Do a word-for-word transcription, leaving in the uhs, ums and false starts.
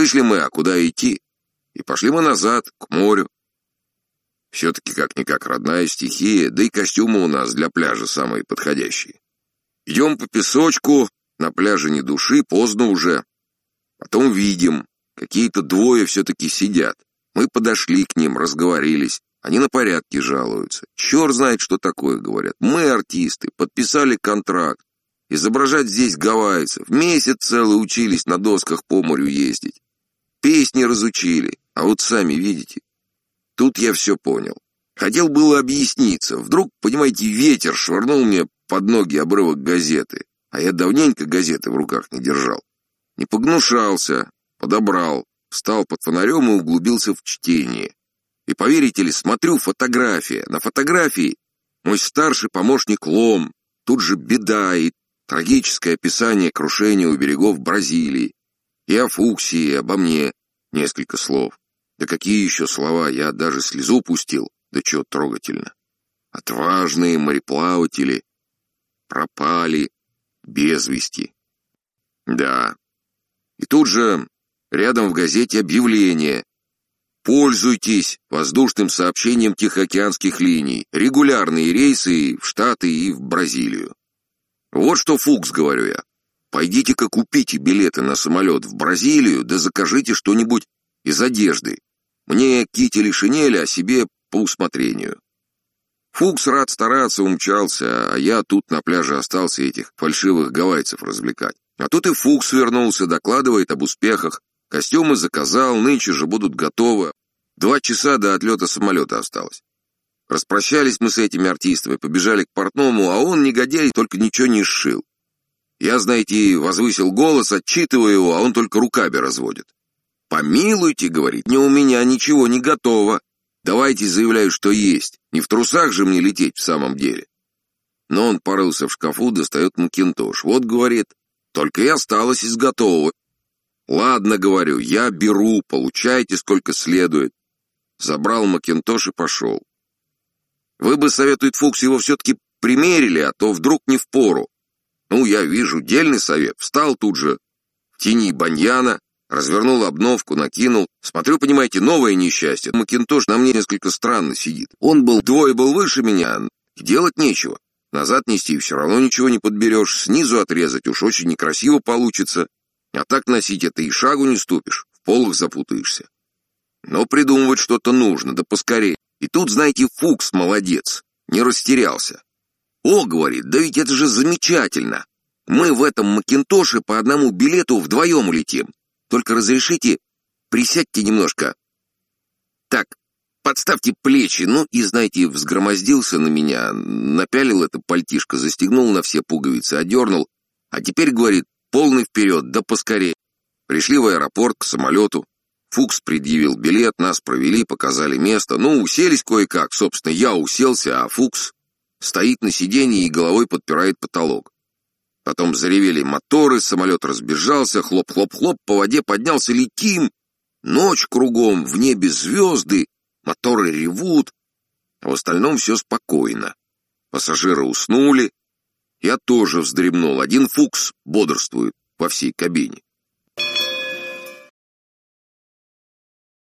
Вышли мы, а куда идти? И пошли мы назад, к морю. Все-таки как-никак родная стихия, да и костюмы у нас для пляжа самые подходящие. Идем по песочку, на пляже ни души, поздно уже. Потом видим, какие-то двое все-таки сидят. Мы подошли к ним, разговорились. Они на порядки жалуются. Черт знает, что такое, говорят. Мы артисты, подписали контракт. Изображать здесь гавайцев. Месяц целый учились на досках по морю ездить. Песни разучили, а вот сами видите. Тут я все понял. Хотел было объясниться. Вдруг, понимаете, ветер швырнул мне под ноги обрывок газеты. А я давненько газеты в руках не держал. Не погнушался, подобрал, встал под фонарем и углубился в чтение. И поверите ли, смотрю, фотография. На фотографии мой старший помощник Лом. Тут же беда и трагическое описание крушения у берегов Бразилии. И о Фуксе, и обо мне несколько слов. Да какие еще слова, я даже слезу пустил, да чего трогательно. Отважные мореплаватели пропали без вести. Да. И тут же рядом в газете объявление. Пользуйтесь воздушным сообщением Тихоокеанских линий. Регулярные рейсы в Штаты и в Бразилию. Вот что, Фукс, говорю я. Пойдите-ка купите билеты на самолет в Бразилию, да закажите что-нибудь из одежды. Мне китель и шинель, а себе по усмотрению. Фукс рад стараться, умчался, а я тут на пляже остался этих фальшивых гавайцев развлекать. А тут и Фукс вернулся, докладывает об успехах. Костюмы заказал, нынче же будут готовы. Два часа до отлета самолета осталось. Распрощались мы с этими артистами, побежали к портному, а он, негодяй, только ничего не сшил. Я, знаете, возвысил голос, отчитываю его, а он только руками разводит. «Помилуйте, — говорит, — не у меня ничего не готово. Давайте, заявляю, что есть. Не в трусах же мне лететь в самом деле». Но он порылся в шкафу, достает макинтош. Вот, говорит, только и осталось из готового. «Ладно, — говорю, — я беру, получайте сколько следует». Забрал макинтош и пошел. Вы бы, советует Фукс, его все-таки примерили, а то вдруг не впору. Ну, я вижу, дельный совет. Встал тут же в тени баньяна, развернул обновку, накинул. Смотрю, понимаете, новое несчастье. Макинтош на мне несколько странно сидит. Он был двое был выше меня, и делать нечего. Назад нести все равно ничего не подберешь. Снизу отрезать уж очень некрасиво получится. А так носить это и шагу не ступишь, в полах запутаешься. Но придумывать что-то нужно, да поскорее. И тут, знаете, Фукс молодец, не растерялся. «О, — говорит, — да ведь это же замечательно. Мы в этом макинтоше по одному билету вдвоем улетим. Только разрешите, присядьте немножко. Так, подставьте плечи». Ну и, знаете, взгромоздился на меня, напялил это пальтишко, застегнул на все пуговицы, одернул. А теперь, говорит, полный вперед, да поскорее. Пришли в аэропорт к самолету. Фукс предъявил билет, нас провели, показали место. Ну, уселись кое-как. Собственно, я уселся, а Фукс стоит на сиденье и головой подпирает потолок. Потом заревели моторы, самолет разбежался, хлоп-хлоп-хлоп, по воде поднялся, летим. Ночь кругом, в небе звезды, моторы ревут. А в остальном все спокойно. Пассажиры уснули. Я тоже вздремнул. Один Фукс бодрствует во всей кабине.